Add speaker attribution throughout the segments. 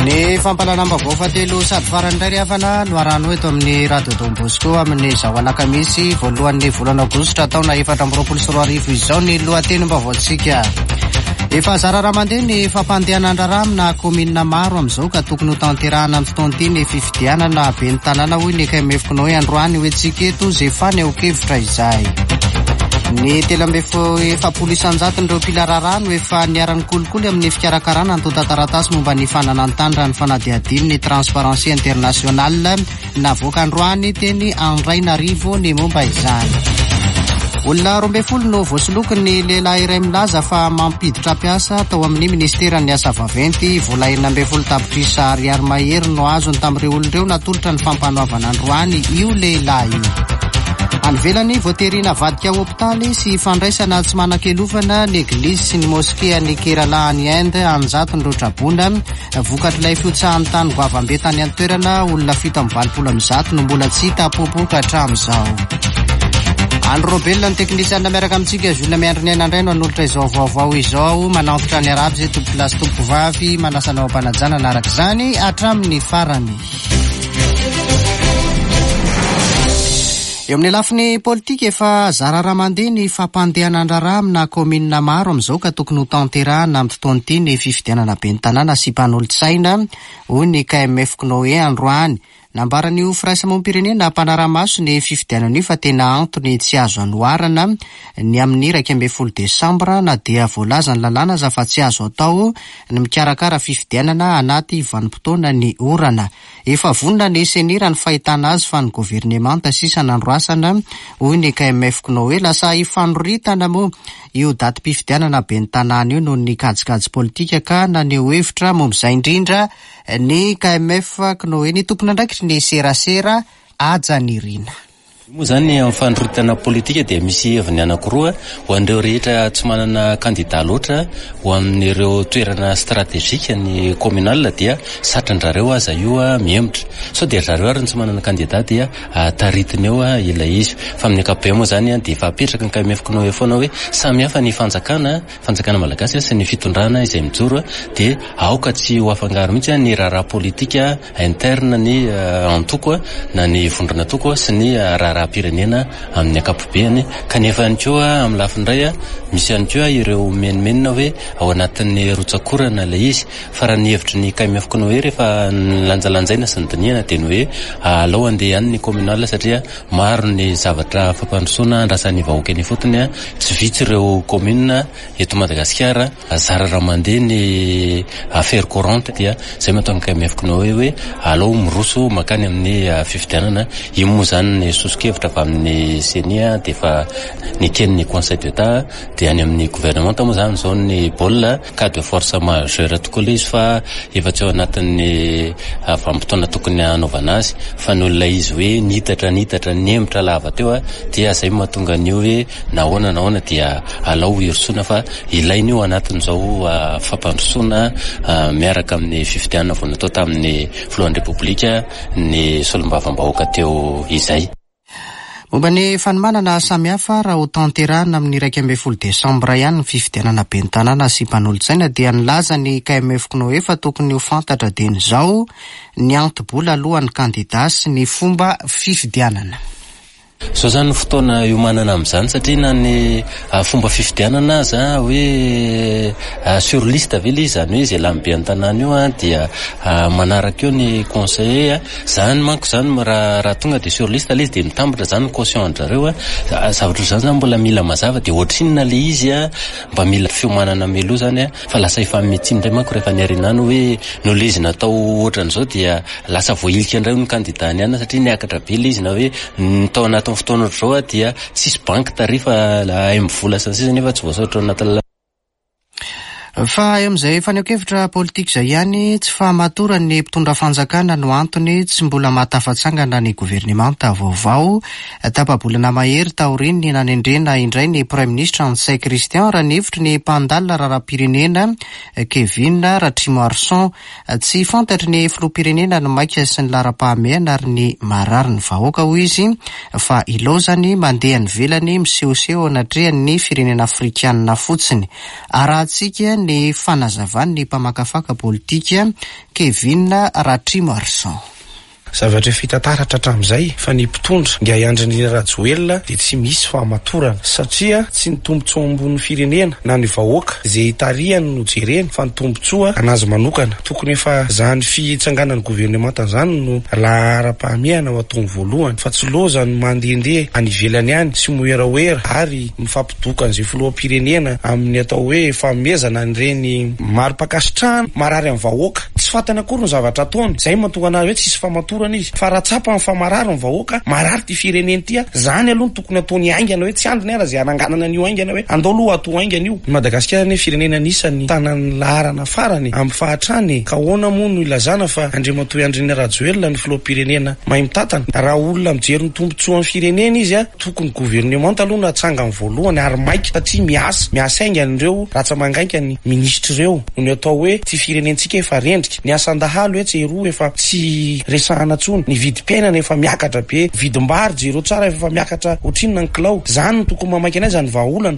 Speaker 1: Ny fampalalambavao fatelo sady farany indray hafana no arano eto amin'ny Radio Don Bosco amin'ny zao alakamisy voalohan'ny volana aogositra taona 2024 izao ny lohatenim-baovaontsika. Efa zara raha mandeha ny fampandehanandraramina komina maro amin'izao ka tokony ho tanterahana amin'ny fotoan'ity ny fifidianana be ny tanàna hoy ny KMF-kinao Androany hoentsika eto zefany eokevitra izay. Ny efapolo isanjaton'ireo mpilararano efa niarany kolikoly amin'ny fikarakarana antonta-taratasy momba ny fananantany raha ny fanadihadiny ny Transparency International navoaka androany teny Andrainarivo ny momba izany. Olona 12 no voasoloky ny lehilahy iray milaza fa mampiditra piasa tao amin'ny ministeran'ny asa vaventy vola 12 tapitrisa ariary mahery no azony tamin'ireo olon'ireo natolotra ny fampanoavana androany io lehilahy io. Anvelany voaterina vadika hopitaly sy fandraisana tsy manan-kelofana ny eglizy sy ny moskea ny Kerala any Inde anjaton'ireo trabona vokatr'ilay fiotsahan'ny tany goavambe tany an-toerana olona 720 no mbola tsy hita popoka hatramin'izao. Andro Robel ny teknisianina miaraka amintsika Jules Miandry ny ainandray no anolotra izao vaovao izao manantitra ny araby izay tompolasy tompovavy manasana ao am-panajana araka izany hatramin'ny farany. Eo amin'ny lafiny politika efa zara raha mandeha ny fampandehanandrara amina komina maro amin'izao ka tokony ho tanterahana amin'ny fotoan'ity ny fifidianana be ny tanàna sy mpanolo-tsaina hoy ny KMF-kinao Androany. Nambaran'io firaisamonim-pirenena mpanaramaso ny fifidianana io fa tena antony tsy azo anoharana ny amin'ny 12 Desambra na dia voalaza ny lalàna za fa tsy azo atao ny mikarakara fifidianana anaty vanim-potoana ny orana. Efa vonona ny senira ny fahitana azy fa ny governemanta sisa nandroasana hoy ny KMF-kinao lasa ifanoritana moa io datim-pifidianana be ny tanàna io noho ny kajikajy politika ka naneho hevitra momb'izay indrindra ny KMF-kinao ny tompon'andraikitry ny serasera ajanirina.
Speaker 2: Moa zany amin'ny fandroritana politika dia misy heviny anankiroa ho an'ireo rehetra tsy manana kandida loatra ho amin'ireo toerana stratégique ny communal dia satrandrareo aza io mihemotra so dia zareo ary tsy manana kandida dia taritiny eo ilay izy fa amin'ny ankapobeny moa zany dia efa apetraka ny KMF-kinao foana hoe samy hafa ny fanjakana malagasy sy ny fitondrana izay mijoro dia aoka tsy ho afangaro mihitsy ny raharaha politika interne ny antoko na ny vondrana toko sy ny pirenena amin'ny ankapobeny kanefa ihany koa amin'ny lafiny iray misy ihany koa ireo menimenina hoe ao anatin'ny rotsakorana ilay izy fa raha ny hevitry ny KMF-kinao rehefa lanjalanjaina sy ny dinihana dia ny hoe alao andeha ihany ny communal satria maro ny zavatra fampandrosoana andrasan'ny vahoaka ny fotony tsy vitsy ireo commune eto Madagasikara zara raha mandeha ny affaire courante dia zay mahatonga KMF-kinao hoe alao miroso makany amin'ny fifidianana io moa zany ny soskevitra fa amin'ny senia dia fa ny tenin'ny conseil d'état dia any amin'ny gouvernement moa zany zao ny baolina cas de force majeure tokoa ilay izy fa efa tsy ao anatin'ny vanim-potoana tokony hanaovana azy fa ny olona izy hoe nihitatra nihemitra lava teo dia zay mahatonga an'io hoe nahoana dia alao hirosona fa ilainy io anatin'izao fampandrosoana miaraka amin'ny fifidianana vao natao tamin'ny filohan'ny repoblika ny solombavam-bahoaka teo izay.
Speaker 1: Momba ny fanomanana samihafa raha ho tanterahana amin'ny 12 Desambra ihany ny fifidianana be ny tanàna sy mpanolo-tsaina dia nilaza ny KMF-kinao fa tokony ho fantatra dia n'izao ny antobola alohan'ny kandida sy ny fomba fifidianana.
Speaker 2: So zany fotoana iomanana amin'izany satria na ny fomba fifidianana azy hoe sur liste ve ilay zany hoe izay lambe an-tanàna io dia manaraka eo ny conseiller zany manko zany raha tonga dia sur liste ilay izy dia mitambatra zany caution andrareo zavatra zany zany mbola mila mazava dia ohatrinona ilay izy mba mila fiomanana melo zany fa lasa efa mitsiny indray manko rehefa niarinany hoe no ilay izy natao ohatran'izao dia lasa voailika indray ny kandidany ihany satria niakatra be ilay izy na hoe nitao anaty fotoana ohatr'izao dia tsisy banky tarifa mivola sasisa nefa tsy voasoratra anaty
Speaker 1: fa eo amin'izay faneho-kevitra politika izay ihany tsy fahamatora ny mpitondra fanjakana no antony tsy mbola mahatafatsangana ny governemanta vaovao tapabolana mahery taoriny nanendrena indray ny Prime Ministre Ansay Christian raha ny hevitry ny mpandalina raharaham-pirenena Kevin Ratrimarson tsy fantatry ny filoha-pirenena no maika sy ny lara-pahamehana ary ny marary ny vahoaka hoy izy fa ilaozany mandeha ny velany misehoseho anatrehany ny firenena afrikanina fotsiny arahantsika ny fanazavan'ny mpamakafaka politika Kevin Ratrimarson.
Speaker 3: Zavatra fitantaratra hatramin'izay fa ny mpitondra Ngaiandriny Rajoelina dia tsy misy fahamatorana satria tsy ny tombontsoa ambony firenena na ny vahoaka izay tarihany no jereny fa ny tombontsoa anazy manokana. Tokony efa zany fitsanganan'ny governemanta zany no lahara-pahamehana ao ataony voalohany fa tsy loza ny mandehandeha any ivelany any sy moeraoera ary mifampidoka an'izay filoham-pirenena amin'ny atao hoe famezana an'ireny maro-pakasitrahana marary amin'ny vahoaka. Tsy fantany akory ny zavatra ataony, izay mahatonga anazy hoe tsisy fahamatorana izy fa raha tsapa amin'ny famarary ny vahoaka marary ty fireneny ty zany aloha ny tokony ataony aingana hoe tsy andriny ara zay ananganana an'io aingana hoe andao aloha atao aingana io. Madagasikara ny firenena anisany tanany laharana farany amin'ny fahatrany ka ahoana moa no ilazana fa Andriamatoa Andriny Rajoelina ny filoham-pirenena mahay mitatana. Raha olona mijery ny tombontsoa amin'ny firenena izy tokony gouvernemanta aloha no atsanga amin'ny voalohany ary maika satria miasa aingana ireo ratsamangaika ny ministra ireo no atao hoe ty firenentsika efa rendrika ny asandahalo etseroa efa tsy resahana tsony ny vidim-piainana efa miakatra be vidim-bary jero tsara efa miakatra ohatrinona ny kilao zany no tokony mamaky anazy zany vahaolana.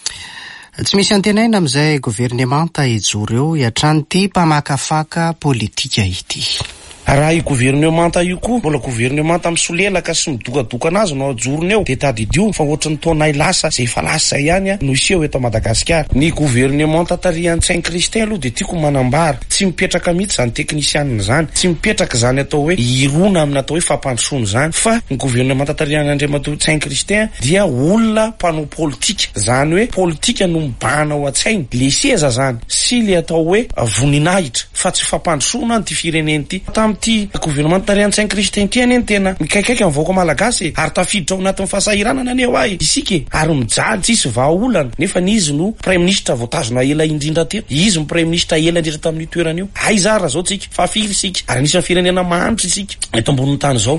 Speaker 1: Tsy misy antenaina amin'izay gouvernemanta ijoro eo hiatrany ty mpamakafaka politika ity.
Speaker 3: Raha io gouvernemanta io koa mbola gouvernemanta misolelaka sy midokadoka anazy no ajorony eo dia tadidio fa ohatrany taonay lasa zay efa lasa ihany no iseho eto Madagasikara. Ny gouvernemanta tarihan'ny Saint Christin aloha dia tiako manambara tsy mipetraka mihitsy zany teknisianina zany, tsy mipetraka zany atao hoe irona amin'ny atao hoe fampandrosoana zany fa ny gouvernemanta tarihan'ny Andriamatoa Saint Christin dia olona mpanao politika, zany hoe politika no mibahana ao an-tsainy le seza zany sy le atao hoe voninahitra fa tsy fampandrosoana ty fireneny ty. Ty gouvernement tarihan'ny Saint Christin ty ane tena mikaikaiky amin'ny vahoaka malagasy ary tafiditra ao anatin'ny fahasahiranana aneo ahy isika ary mijaly tsisy vahaolana nefa izy no prime ministre voatazona ela indrindra teo, izy no prime ministre ela indrindra tamin'ny toerana io. Aizara zao tsika fafiry isika ary anisany firenena mahanitra isika eto ambonin'ny tany zao.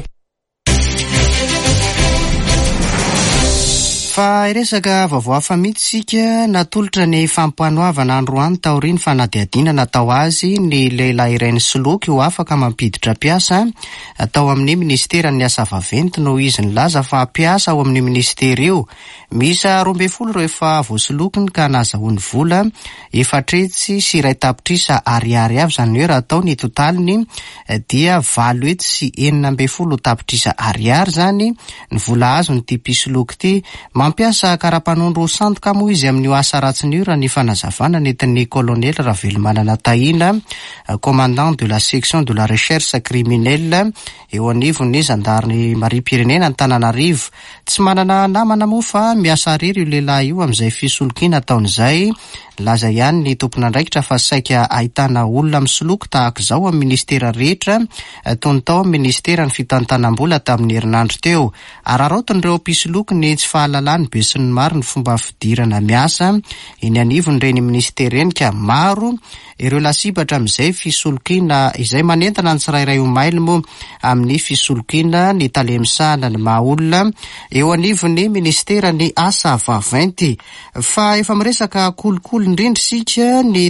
Speaker 1: Fa iresaka vaovao hafa mihitsy isika natolotra ny fampanoavana androany taoriny fanadihadiana natao azy ny lehilahy Ireny Soloky ho afaka mampiditra piasa atao amin'ny ministeran'ny asa vaventy no izy nilaza fa piasa ao amin'ny ministera io. Misa 12 ireo efa voasolokiny ka nazahoany vola efatretsy sy iray tapitrisa ariary avy zany hoe raha atao ny totaliny dia 9 sy 12 tapitrisa ariary zany ny vola azony ty Pisoloky ty. Mampiasa karapanondro sandoka moa izy amin'ny asa ratsiny io raha ny fanazavana nentin'ny colonel Ravelmanana Tahina, commandant de la section de la recherche criminelle eo anivon'ny gendarme Marim-Pirenena Antananarivo. Tsy manana namana moa fa miasa rery io lehilahy io amin'izay fisolokiana ataon'izay. Laza ihany ny tompon'andraikitra fa saika ahitana olona misoloky tahaka izao amin'ny ministera rehetra toy ny tao amin'ny ministera ny fitantanam-bola tamin'ny herinandro teo. Araraotin'ireo mpisoloky ny tsy fahalalany be sy ny maro ny fomba fidirana miasa eny anivony reny ministera eny ka maro ireo lasibatra amin'izay fisolokiana izay manentana ny tsirairay omaily moa amin'ny fisolokiana ny talemsana ny mahaolona eo anivony ministera ny asa vaventy. Fa efa miresaka kolokolo indrindra sika ny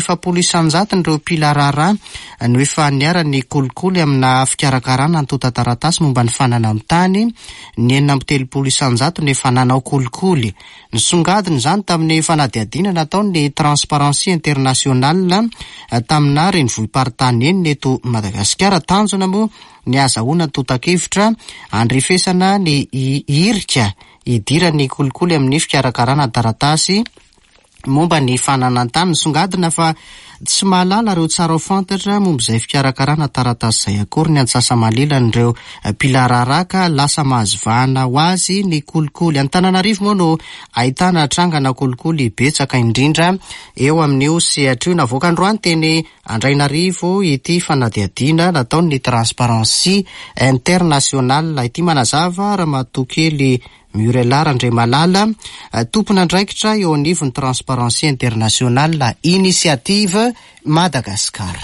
Speaker 1: 3.700 ireo pilarara no efa niara ny kolokolo amina fikarakarana antotan-taratasy momba ny fanana amin'ny tany, ny 4.700 no efa nanao kolikoly. Ny songadiny zany tamin'ny fanadihadiana natao ny Transparency Internationale tamina renivohim-paritany eny eto Madagasikara. Tanjona moa ny azahoana tota-kevitra andrefesana ny irika idiran'ny kolikoly amin'ny fikarakarana taratasy momba ny fananantany. Songadina fa tsy mahalala ireo tsara ho fantatra momba izay fikarakarana taratasy izay akory ny antsasamalilana pilararaka lasa mahazovahana ho azy ny kolikoly. Antananarivo moa no ahitana trangana kolikoly betsaka indrindra eo amin'io sehatra io. Navoaka androany teny Andrainarivo ity fanadihadiana nataony Transparency Internationale ity manazava raha matokely Murelara Andre Malala, tompon'andraikitra eo anivon'ny Transparency Internationale Initiative Madagascar.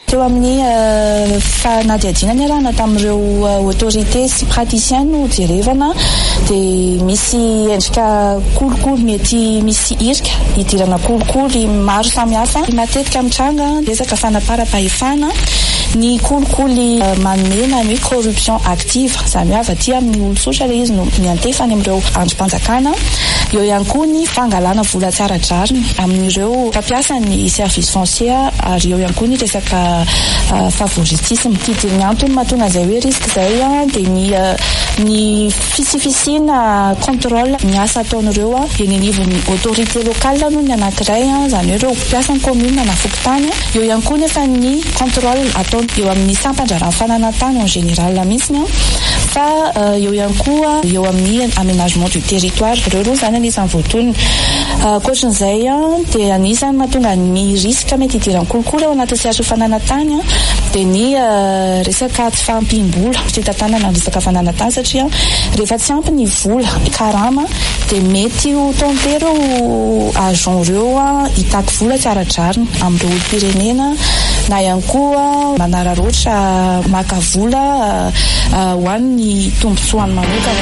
Speaker 4: Teo amin'ny fanadihadinany arahana tamin'ireo autorité sy praticien no jerevana dia misy endrika kolikoly mety misy irika hidirana kolikoly maro samihafa. Matetika mitranga resaka fanapara-pahefana ny kolikoly manomena ny corruption active samihafa aty amin'ny olon-tsotra ilay izy no miantefany amin'ireo androm-panjakana. Eo ihany koa ny fangalana vola tsara drariny amin'ireo mpampiasa ny service foncier ary eo ihany koa ny resaka favoritisme. Ny antony mahatonga izay hoe risque izay dia ny fisifisina contrôle ny asa ataon'ireo eny anivon'ny autorité locale no ny anankiray izany hoe ireo mpiasan'ny commune na fokontany. Eo ihany koa nefa ny contrôle atao eo amin'ny sampandrarany fananantany en général mihitsiny fa eo ihany koa eo amin'ny aménagement du territoire ireo aloha izany anisan'ny voatonony. Koatran'izay dia anisan'ny mahatonga ny risque mety hidiran'ny kolikoly ao anaty siatra fananantany dia ny resaka tsy fahampim-bola tsy hitantanana ny resaka fananantany satria rehefa tsy ampy ny vola karama dia mety ho tompero agent ireo hitaky vola tsara drariny amin'ireo olom-pirenena na ihany koa manararoatra maka vola ho an'ny tombontsoany manokana.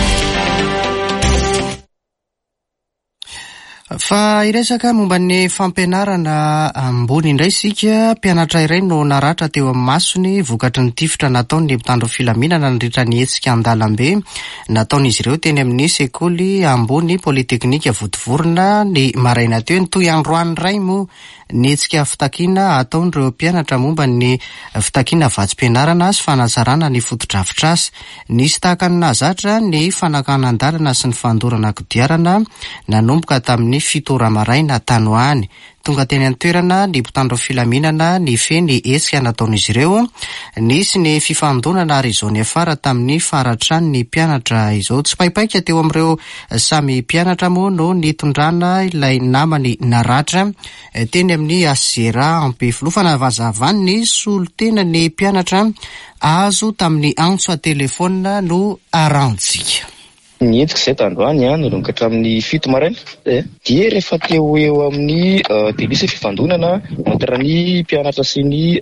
Speaker 1: Fa iresaka momba ny fampianarana ambony indray sika, mpianatra iray no naratra teo amin'ny masony vokatry ny tifitra nataony ny mpitandro filaminana nandritra ny hetsika an-dalambe. Nataon'izy ireo teny amin'ny sekoly ambony polyteknika Votovorona ny maraina teo. Ny toy androany ray moa ny hetsika fitakiana ataon'ireo mpianatra momba ny fitakiana vatsim-pianarana sy fanasarana ny fotodrafitrasa. Nisy tahaka ny nazatra ny fanakanan-dalana sy ny fandorana kodiarana nanomboka tamin'ny 7 maraina tanoany. Tonga teny an-toerana ny mpitandro filaminana ny feny hetsika nataon'izy ireo. Nisy ny fifandonana ary izao ny afara tamin'ny faratrany ny mpianatra izao. Tsy paipaika teo amin'ireo samy mpianatra moa no nitondrana ilay namany naratra teny amin'ny Asiera ampifilofana vazavany ny solotena ny mpianatra azo tamin'ny antso a telefona no arantsika.
Speaker 5: Ny hetsika izay tandroany nanomboka hatramin'ny 7 maraina dia rehefa teo eo amin'ny dia nisy fifandonana entre ny mpianatra sy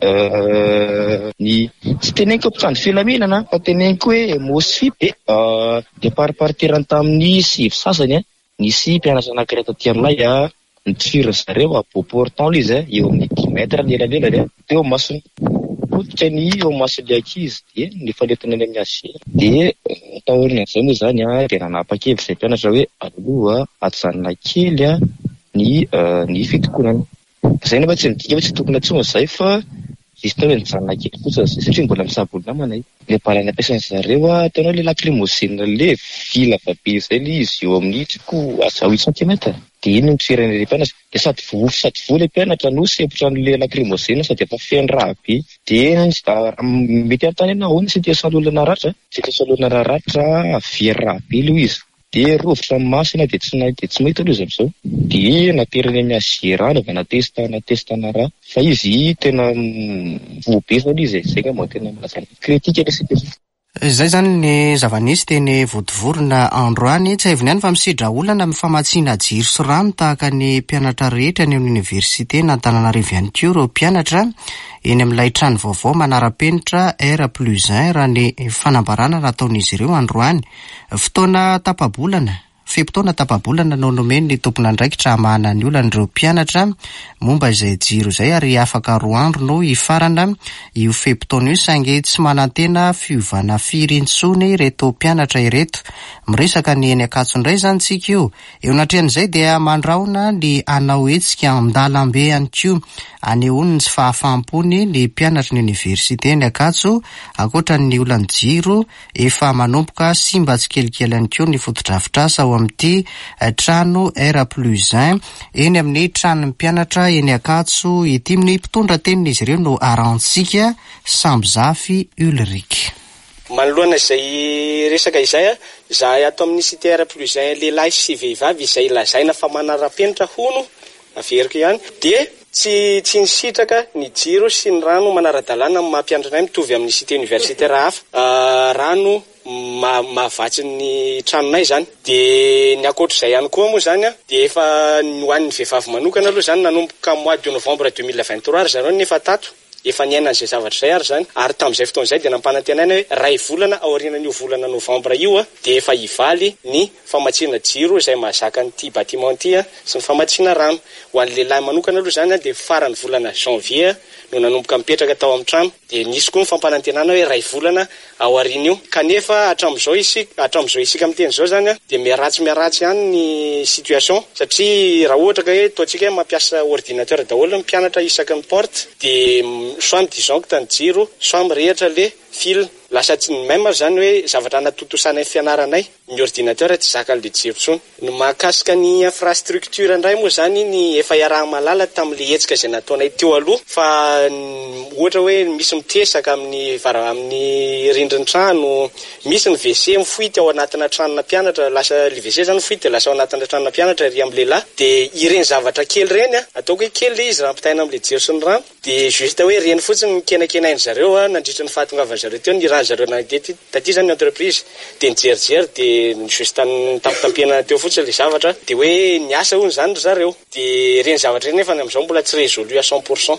Speaker 5: ny tsy teneniko mpitandro filaminana fa teneniko hoe MOSFIP dia paripariterany tamin'ny 7 sasany nisy mpianatra anankiray taty aminay nitifiriny zareo beau-portant izy eo amin'ny 10 mètre lelalelany teo masony potika ny eo masony ankizy dia nifanetona any amin'ny Asiera dia taorina izay moa izany dia nanapa-kevitra izay mpianatra hoe aloha ajanona kely ny fitokonana. Izay nefa tsy midika hoe tsy tokony atsonga izay fa izy tao hoe nijanona kely kosa satria mbola misaboly namana le balany ampiasan'ny zareo ataonao le lacrymogène le vila vabe izay le izy eo amin'ny triko aza 8 cm dia iny nitoeran'ilay mpianatra dia sady voa le mpianatra no sepotra n'le lacrymogène sady efa feno raha be dia mety antany ahoana sy tesalolana ratra sy tesalolana raratra very raha be ilo izy dia rovitra masina dia tsy mahita aloha izy amin'izao dia naterany amin'ny Asiera va natestana raha fa izy tena voabe zany izy izay moa tena milazana kritika le situation.
Speaker 1: Izay zany ny zava-nisy teny Votovorona androany. Tsy haivony ihany fa misidra olana amin'ny famatsiana jiro sy rano tahaka ny mpianatra rehetra ny amin'ny oniversite n'Antananarivo ihany koa ireo mpianatra eny amin'ilay trano vaovao manara-penitra R+1 raha ny fanambarana nataon'izy ireo androany. Feptaona tapabolana no nomeny ny tompona andraikitra hamahana ny olana ireo mpianatra momba izay jiro izay ary afaka 2 andro no hifarana io feptaona io saingy tsy manantena fiovana firy intsony reto mpianatra ireto. Miresaka ny eny Ankatso indray zany tsika io. Eo anatrehan'izay dia mandraona ny anao hetsika an-dalambe ihany koa anehoany tsy fahafaham-pony ny mpianatra ny oniversite ny Ankatso ankoatra ny olana jiro efa manomboka simba tsikelikely ihany koa ny fotodrafitrasa ao amin'ity trano R+1 eny amin'ny trano mpianatra eny Ankatso ity. Ny mpitondra tenin'izy ireo no arantsika Sambizafy Ulrich.
Speaker 6: Manoloana izay resaka izay zahay ato amin'ny cité R+1 lehilahy sy vehivavy izay lazaina fa manara-penitra hono averiko ihany dia tsy nisitraka ny jiro sy ny rano manara-dalàna amin'ny mampianatranay mitovy amin'ny cité universitaire hafa rano mahavatsy ny tranonay zany dia ny akoatr'izay ihany koa moa zany dia efa ho an'ny vehivavy manokana aloha zany nanomboka mois de novembre 2023 ary zareo nefa tato efa niaina izay zavatra izay ary zany, ary tamin'izay fotoana izay dia nampanantenana hoe ray volana aorianan'io volana novambra io dia efa hivaly ny famatsiana jiro izay mahazaka an'ity bâtiment ity sy ny famatsiana rano. Ho an'ny lehilahy manokana aloha zany dia farany volana janvier no nanomboka mipetraka tao amin'ny trano, dia nisy koa ny fampanantenana hoe ray volana ao aoriana io. Kanefa hatramin'izao isika miteny izao zany dia miaratsy ihany ny situation, satria raha ohatra ka hoe toantsika hoe mampiasa ordinateur daholo ny mpianatra isaky ny porte dia soit disjoncte ny jiro, soit mirehatra le fil. Lasa tsy même zany hoe zavatra natotosana ny fianaranay ny ordinateur tsy zakan'le jiro tsony. Ny mahakasika ny infrastructure indray moa zany ny efa iaraha-malala tamin'le hetsika izay nataonay teo aloha, fa ohatra hoe misy mitesaka amin'ny rindrin-trano, misy ny WC mifoity ao anatina tranona mpianatra, lasa le WC zany mifoity dia lasa ao anatina tranona mpianatra ry amin'ny lehilahy, dia ireny zavatra kely reny ataoko hoe kely izy raha ampitaina amin'le jiro sy ny rano, dia juste hoe reny fotsiny ny kenakenainy zareo nandritra ny fahatongavan zareo teo ny raha zareo taty zany ny entreprise dia nijerijery dia juste tampitampiana teo fotsiny le zavatra dia hoe niasa hono zany zareo, dia reny zavatra reny nefa amin'izao mbola tsy résolu à 100%.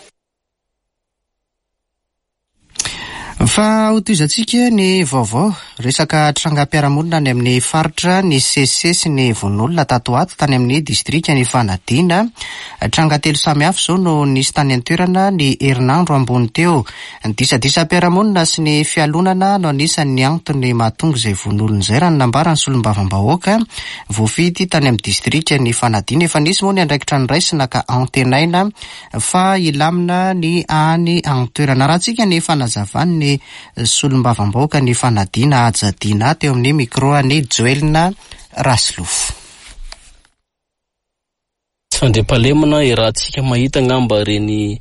Speaker 1: Fa hotizantsika ny vaovao resaka trangam-piarahamonina ny amin'ny faritra ny CC sy ny vonolona tato ato tany amin'ny distrika ny Fanadina. Tranga telo samihafa izao no nisy tany an-toerana ny herinandro ambony teo. Ny disadisa-piarahamonina sy ny fialonana no anisan'ny antony mahatonga izay vonolona izay raha ny nambarany solombavam-bahoaka voafidy tany amin'ny distrika ny Fanadina. Efa nisy moa ny andraikitra ny raisina ka antenaina fa ilamina ny any an-toerana. Raha tsika ny fanazavany ny solombavam-bahoaka ny Fanadina Ajadina teo amin'ny micro ny Joelina Raslofo.
Speaker 7: Fandriampahalemana rahantsika mahita ngamba reny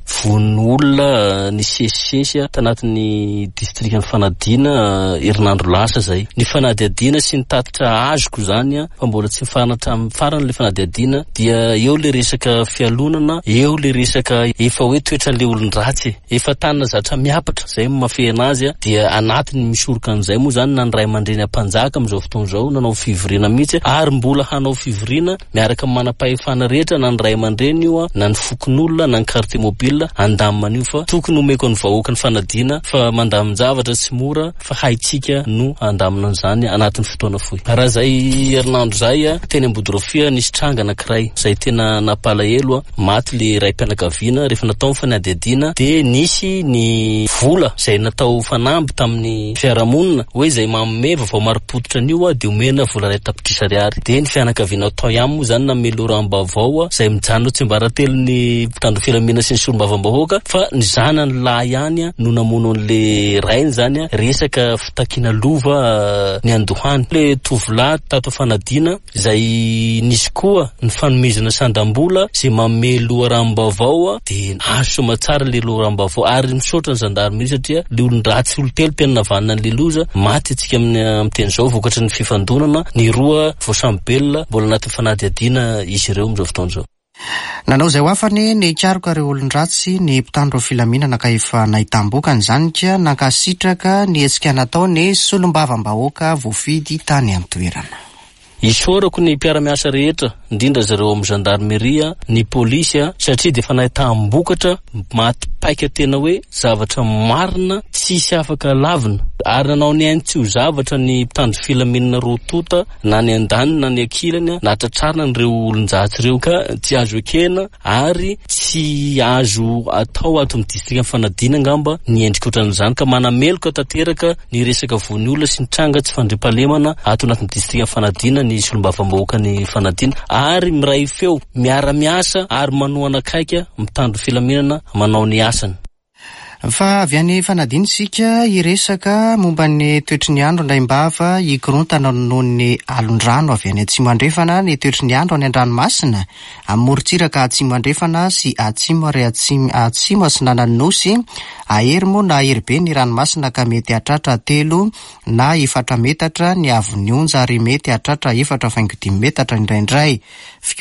Speaker 7: vonolona ny sesisesy tanatin'ny distrikany Fanadina herinandro lasa zay. Ny fanadiadina sy ny tatitra azoko zany fa mbola tsy mifanatra amin'ny farany le fanadiadina dia eo le resaka fialonana, eo le resaka efa hoe toetran'le olon-dratsy, efa tanina zatra miapatra zay mafehana azy dia anatiny misoroka an'izay moa zany na ny ray aman-dreny ampanjaka amin'izao fotoana izao nanao fivoriana mihitsy ary mbola hanao fivoriana miaraka manam-pahefana rehetra na ny ray aman-dreny io na ny fokon'olona na ny carte mobile andamana io, fa tokony omeko ny vahoaka ny Fanadina fa mandamin-javatra tsy mora fa haitsika no andamina an'izany anatin'ny fotoana fohy. Raha zay herinandro zay teny Ambodorofia nisy tranga anankiray zay tena napalahelo maty le ray mpianakaviana rehefa natao ny fanadiadina dia nisy ny vola zay natao fanamby tamin'ny fiarahamonina hoe zay manome vaovao mari-pototra an'io dia omena vola ray tapitrisa ariary. Dia ny fianakaviana tao ihany moa zany nameloram-bavao zay mijanona tsy mbaratelo ny mpitandro filaminana sy ny solombavam-bahoaka fa ny zanany lahy ihany no namono an'le rainy zany resaka fitakiana lova ny andohany. Le tovolahy tato Fanadina zay nisy koa ny fanomezana sandam-bola zay manome loharam-bavao dia azo somatsara le loharam-bavao ary misaotra ny zandarmeria satria le olon-dratsy olotelo tena navanana an'le loza maty atsika amin'ny teny izao vokatry ny fifandonana ny roa voasambelona mbola anaty fanadiadina izy ireo amin'izao fotoana izao.
Speaker 1: Nanao izay hoafany ny karoka ireo olon-dratsy ny mpitandro filaminana ka efa nahitam-boka ny zanika nankasitraka ny hetsika natao ny solombavam-bahoaka voafidy tany an-toerana.
Speaker 7: Isorako ny mpiara-miasa rehetra indrindra zareo amin'ny gendarmeria ny polisy satria dia efa nahitam-bokatra maty paika tena hoe zavatra marina tsisy afaka lavina ary nanao ny ainy tsy ho zavatra ny mpitandro filaminana rotota na ny andaniny na ny akilany nahatratrarina n'ireo olon-jatsy ireo ka tsy azo ekena ary tsy azo atao ato amin'ny distrika Fanadina ngamba ny endrika ohatran'izany ka manameloka tanteraka ny resaka voan'ny olona sy ny tranga tsy fandriampahalemana ato anatin'ny distrika Fanadina ny solombavam-bahoaka ny Fanadina ary miray feo miara-miasa ary manohana akaika mitandro filaminana manao ny asany.
Speaker 1: Fa avy any Fanadina sika iresaka momba ny toetry ny andro Andraimbava ikorontana noho ny alon-drano avy any atsimo andrefana ny toetry ny andro any an-dranomasina amorontsiraka atsimo andrefana sy atsimo ary atsimo asinanan'ny nosy ahery moa na ahery be ny ranomasina ka mety hatratra 3 na 4 metatra ny avon'ny onja ary mety hatratra 4.5 metatra indraindray.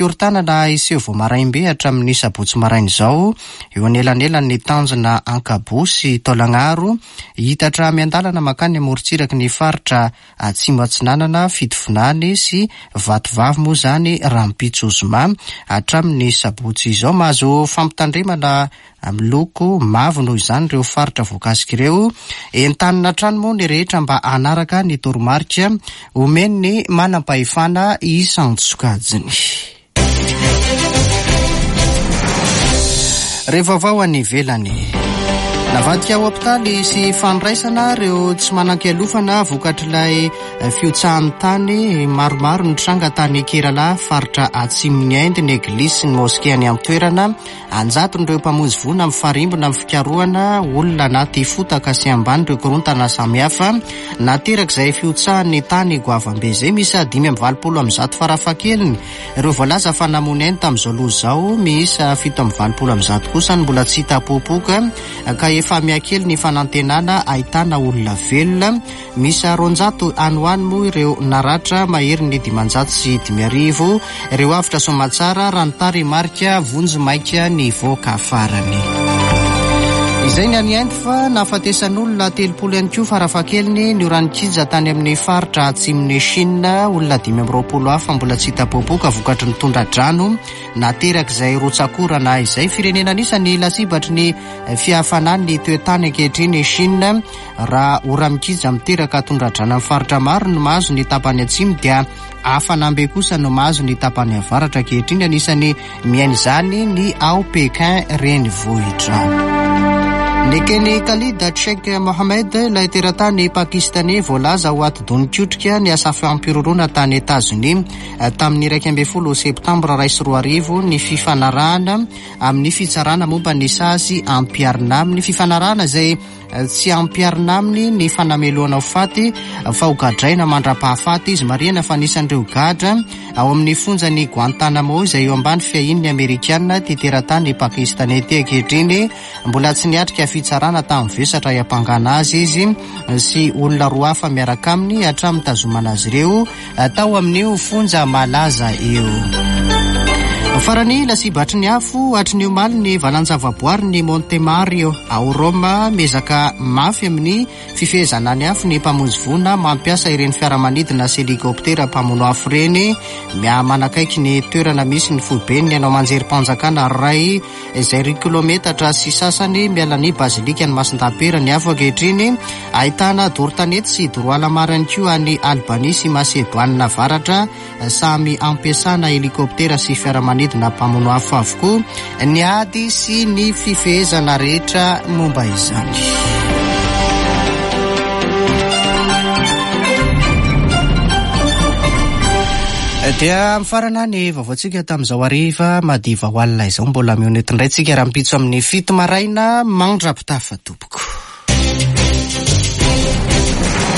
Speaker 1: Fikorontanana iseho vao maraimbe hatramin'ny sabotsy maraina izao eo anelanelany tanjona ankabo Bosy Taolagnaro hitatra miandalana makany amorontsiraky ny faritra Atsimo Atsinanana Fitovinany sy Vatovavy moa zany Rampitsozoma hatramin'ny sabotsy izao mahazo fampitandremana miloko mavo noho izany ireo faritra voakasika ireo entanina trano moa ny rehetra mba anaraka ny toromarika omeny ny manam-pahefana isantsokajiny. Rehefa vao any ivelany navadika ao hopitaly sy fandraisana ireo tsy manan-kialofana vokatr'ilay fiotsahan'ny tany maromaro ny tranga tany Kerala faritra Atsimon'ny Inde ny eglisy ny moské any amin'ny toerana anjaton'ireo mpamonjy voina amin'ny farimbona amin'ny fikarohana olona anaty fotaka sy ambany ireo korontana samihafa naterak'izay fiotsahan'ny tany goavambe izay misy 520 farafahakeliny ireo voalaza fa namono Inde tamin'izao loha izao miisa 720 kosa ny mbola tsy hita popoka ka efa miakely ny fanantenana ahitana olona velona misy 200 any ho any moa ireo naratra mahery ny 550 ireo afitra somatsara ranotary marika vonjy maika ny voaka farany. Izay ny any Inde fa nafatesan'olona 30 any koa farafahakeliny ny oranikija tany amin'ny faritra Atsimon'ny Chine olona 520 hafa mbola tsy hita popoka vokatry ny tondra-drano naterak'izay rotsakorana izay firenena anisany lasibatry ny fihafanan'ny toetany ankehitriny Chine raha oramikija miteraka tondra-drano amin'ny faritra maro no mahazo ny tapany atsimo dia hafanambe kosa no mahazo ny tapany avaratra ankehitriny anisany miaina izany ny ao Pekin renivohitra. Nekeny Khalid Sheikh Mohammed ilay teratany pakistanais voalaza ho aty donin-kotrika ny asa fampirorona tany États-Unis tamin'ny 12 septambra 2020 ny fifanarahana amin'ny fitsarana momba ny sasy ampiarina amin'ny fifanarahana izay tsy ampiarina aminy ny fanameloana ho faty fa ho gadraina mandra-pahafaty izy mariana fa anisan'ireo gadra ao amin'ny fonjany Guantanamo izay eo ambany fiahin'ny Amerikana ty teratany pakistanais ty ankehitriny mbola tsy niatrika fitsarana tamin'ny vesatra iapangana azy izy sy olona roa hafa miaraka aminy hatramin'ny tazomana azy ireo tao amin'io fonja malaza eo. Farany lasibatry ny afo hatry ny omaly ny valanjavaboary ny Montemario ao Roma mezaka mafy amin'ny fifehezana ny afo ny mpamonjy voina mampiasa ireny fiaramanidina sy helikoptera mpamono afo reny manakaiky ny toerana misy ny foibeny anao manjery mpanjakana ray izay 1 kilometatra sy sasany miala ny bazilika ny Masintapera ny afo ankehitriny ahitana dorotanety sy doroala marany koa any Albanie sy Macedoine avaratra samy ampiasana helikoptera sy fiaramanidina na mpamono afo avokoa ny ady sy ny fifehezana rehetra momba izany. Dia mifarana ny vaovaontsika tamin'izao hariva madiva ho alina izao mbola mionetindray tsika raha mipitso amin'ny 7 maraina mandrapitafa tompoko.